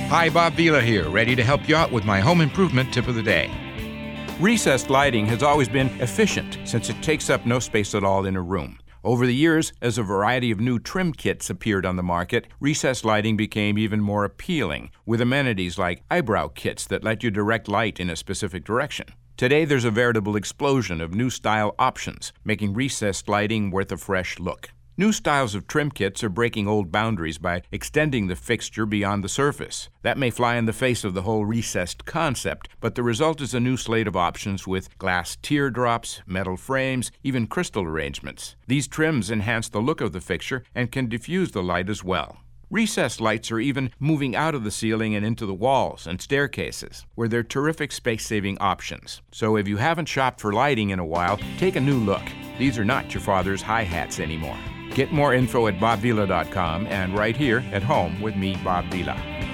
Hi, Bob Vila here, ready to help you out with my home improvement tip of the day. Recessed lighting has always been efficient since it takes up no space at all in a room. Over the years, as a variety of new trim kits appeared on the market, recessed lighting became even more appealing, with amenities like eyebrow kits that let you direct light in a specific direction. Today, there's a veritable explosion of new style options, making recessed lighting worth a fresh look. New styles of trim kits are breaking old boundaries by extending the fixture beyond the surface. That may fly in the face of the whole recessed concept, but the result is a new slate of options with glass teardrops, metal frames, even crystal arrangements. These trims enhance the look of the fixture and can diffuse the light as well. Recessed lights are even moving out of the ceiling and into the walls and staircases, where they're terrific space-saving options. So if you haven't shopped for lighting in a while, take a new look. These are not your father's hi-hats anymore. Get more info at bobvila.com and right here at home with me, Bob Vila.